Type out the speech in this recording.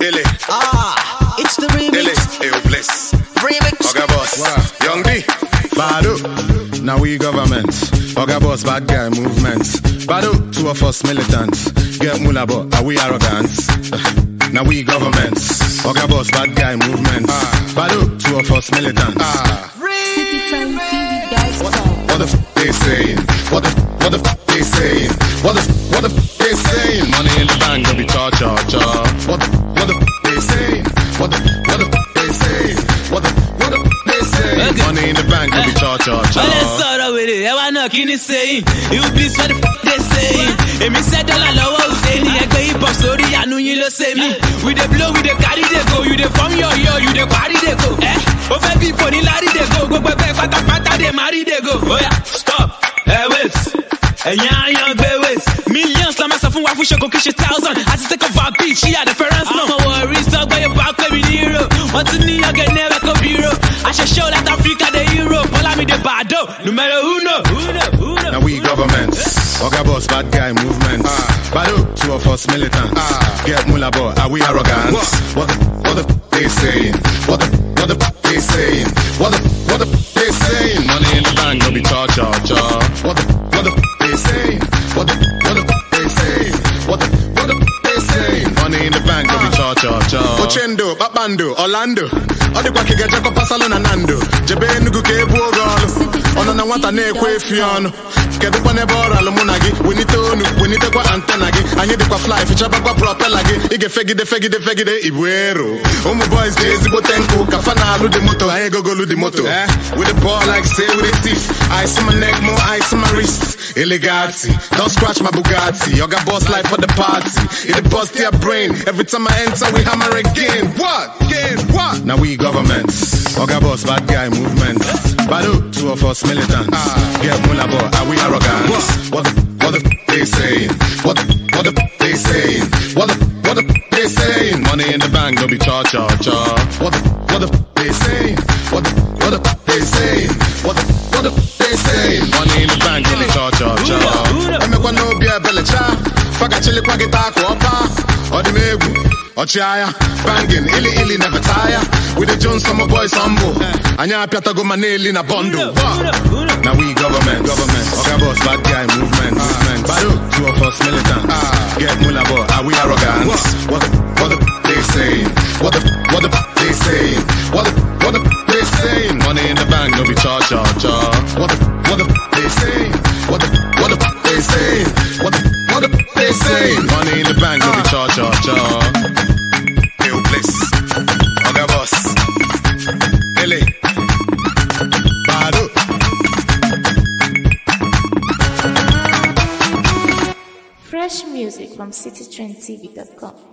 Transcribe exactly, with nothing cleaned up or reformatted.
Illy. Ah, it's the remix. Illy. Ew, bliss. Remix. Oga boss. Wow. Young D. Badu. Now we government. Oga boss, bad guy movement. Badu. Two of us militants. Get mula, but are we arrogant? Now we government. Oga boss, bad guy movement. Ah. Badu. Two of us militants. Ah. What, what the f they saying? What the what the f they saying? What the what the f they saying? Money in the bank, go be cha cha cha. What the what the f they saying? What the what the f they saying? What the what the f they saying? Okay. Money in the bank, go be cha cha cha. Let's start with it. I wanna keep it saying. You be what the f they saying? And me said dollar low, saying I go hip hop story. I know you love say me. We the blow, we the carry they go. You the from your yo, you the party they go. Eh? Oh baby, funny lady they go. Go go back, pata pata they marry they go. Oh yeah, stop. Hey wait. Hey young young baby wait. Millions la massa fun wa fun sheko kishi thousand. I just take over beat. She had the parents no. I'm a worry, talk by your back baby hero. Want to New York and never go bureau. I should show that Africa the hero. Follow me the bado. No matter who know. Who know? Who know? Now we government. Oga boss, bad guy movement. Ah. Badu, two of us militants. Ah. Get mula boy, are we arrogant? What? What the what the they saying? What the what the they saying? What the what the they saying? Money in the bank, no be cha cha cha. What the what the they saying? What the what the they saying? What the what the they saying? Money in the bank, no be cha cha cha. Ochendo, Babando, Orlando. Odi kwa kigeje kwa pasalo na nando. Jebe nugu ke ebu ogolo. Ono na wanta na ekwe fiano. Kedu kwa nebo ora lumunagi. We need to onu, we need to kwa antenna gi. Anye di kwa fly, fichaba kwa propeller gi. Ige fegide, fegide, fegide, ibuero. Omu boys dey zibo tenko. Kafana alu di moto, aye go go lu di moto. Eh? With the ball like say with the teeth. Ice on my neck, more ice on my wrist. Elegati, don't scratch my Bugatti. Yoga boss life for the party. It the bust your brain. Every time I enter, we hammer again. What? Again? What? Now we government. Oga boss, bad guy movement. Badu, two of us militants. Ah. Get mula boy, are we arrogant? What? What the what the they saying? What the what the they saying? What the what the they saying? Money in the bank, don't be cha cha cha. What the what the they saying? What the what the they saying? What the what the they saying? Money in the bank, don't be cha cha cha. I'm a no be a bella cha. Faga chili kwa guitar kwa pa. Odimegu. Ochiaya, banging, illy illy never tire. With the Jones summer boys humble. Anya piata go maneli na bundle. Now we government, government. Oga boss, bad guy movement, movement. Badu, two of us militants. Get mula boy, are we arrogant? What the what the they saying? What the what the they saying? What the what the they saying? Money in the bank, no be cha cha cha. What the what the they saying? What the what the they saying? What the what the they saying? Money in the bank, no be cha cha cha. Oga boss, L A, Badu. Fresh music from city trend t v dot com.